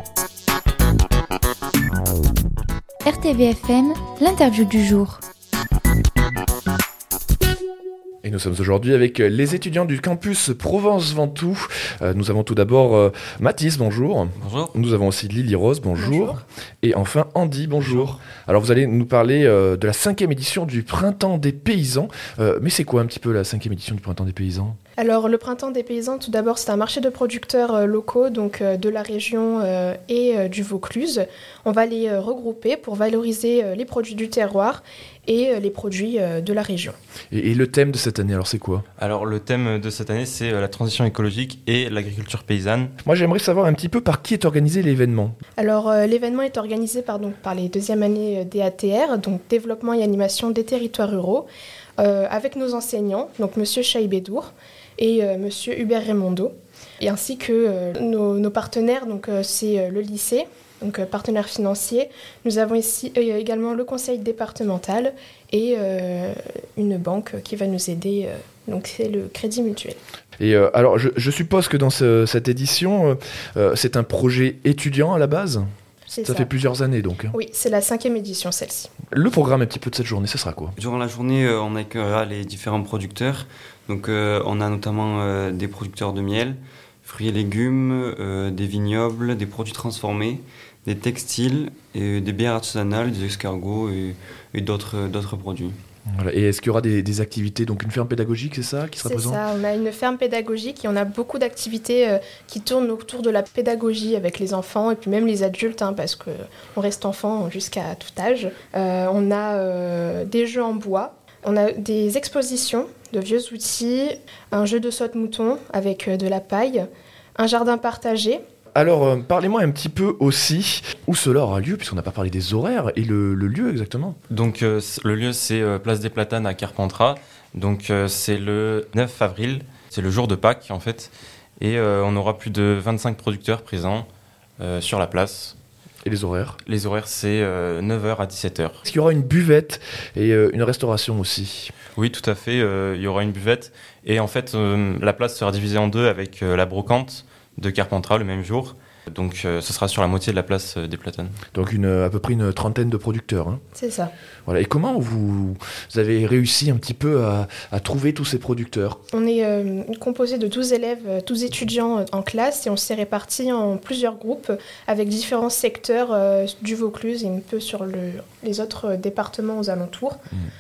RTVFM, l'interview du jour. Et nous sommes aujourd'hui avec les étudiants du campus Provence-Ventoux. Nous avons tout d'abord Mathis, bonjour. Bonjour. Nous avons aussi Lily Rose, bonjour. Et enfin Andy, bonjour. Alors vous allez nous parler de la 5e édition du Printemps des Paysans. Mais c'est quoi un petit peu la 5e édition du Printemps des Paysans ? Alors le Printemps des Paysans, tout d'abord, c'est un marché de producteurs locaux, donc de la région et du Vaucluse. On va les regrouper pour valoriser les produits du terroir et les produits de la région. Et le thème de cette année, alors c'est quoi ? Alors le thème de cette année, c'est la transition écologique et l'agriculture paysanne. Moi j'aimerais savoir un petit peu par qui est organisé l'événement. Alors l'événement est organisé par les 2e années DATR, donc Développement et Animation des Territoires Ruraux, avec nos enseignants, donc Monsieur Chaïbédour et Monsieur Hubert Raimondo, et ainsi que nos partenaires, donc c'est le lycée, donc partenaire financier. Nous avons ici également le conseil départemental et une banque qui va nous aider, donc c'est le Crédit Mutuel. Et alors je suppose que dans cette édition, c'est un projet étudiant à la base ? Ça fait plusieurs années donc. Oui, c'est la 5e édition celle-ci. Le programme un petit peu de cette journée, ce sera quoi ? Durant la journée, on accueillera les différents producteurs. Donc on a notamment des producteurs de miel, fruits et légumes, des vignobles, des produits transformés, des textiles, et des bières artisanales, des escargots et d'autres produits. Voilà. Et est-ce qu'il y aura des activités, donc une ferme pédagogique, c'est ça qui sera présent ? C'est ça, on a une ferme pédagogique et on a beaucoup d'activités qui tournent autour de la pédagogie avec les enfants et puis même les adultes, parce qu'on reste enfant jusqu'à tout âge. On a des jeux en bois, on a des expositions de vieux outils, un jeu de saute-mouton avec de la paille, un jardin partagé. Alors, parlez-moi un petit peu aussi où cela aura lieu, puisqu'on n'a pas parlé des horaires et le lieu exactement. Donc le lieu, c'est Place des Platanes à Carpentras. Donc c'est le 9 avril, c'est le jour de Pâques en fait. Et on aura plus de 25 producteurs présents sur la place. Et les horaires ? Les horaires, c'est 9h à 17h. Est-ce qu'il y aura une buvette et une restauration aussi ? Oui, tout à fait, il y aura une buvette. Et en fait, la place sera divisée en deux avec la brocante de Carpentras le même jour. Donc ce sera sur la moitié de la place des Platanes. Donc à peu près une trentaine de producteurs. C'est ça. Voilà. Et comment vous avez réussi un petit peu à trouver tous ces producteurs ? On est composé de 12 élèves, 12 étudiants en classe et on s'est répartis en plusieurs groupes avec différents secteurs du Vaucluse et un peu sur les autres départements aux alentours.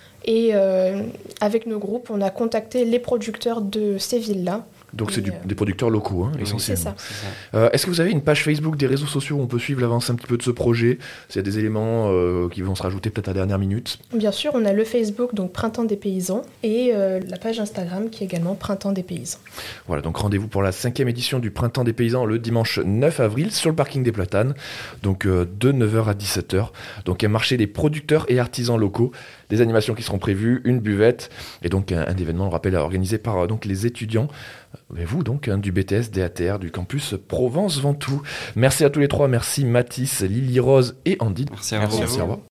Et avec nos groupes, on a contacté les producteurs de ces villes-là. Donc c'est des producteurs locaux, essentiellement. C'est ça. Est-ce que vous avez une page Facebook, des réseaux sociaux où on peut suivre l'avancée un petit peu de ce projet ? S'il y a des éléments qui vont se rajouter peut-être à la dernière minute ? Bien sûr, on a le Facebook, donc Printemps des Paysans, et la page Instagram qui est également Printemps des Paysans. Voilà, donc rendez-vous pour la 5e édition du Printemps des Paysans le dimanche 9 avril sur le parking des Platanes, donc de 9h à 17h. Donc un marché des producteurs et artisans locaux, des animations qui seront prévues, une buvette, et donc un événement, on le rappelle, organisé par donc les étudiants, et vous donc, du BTS DATR du campus Provence-Ventoux. Merci à tous les trois, merci Mathis, Lily Rose et Andy. Merci à vous. Au revoir.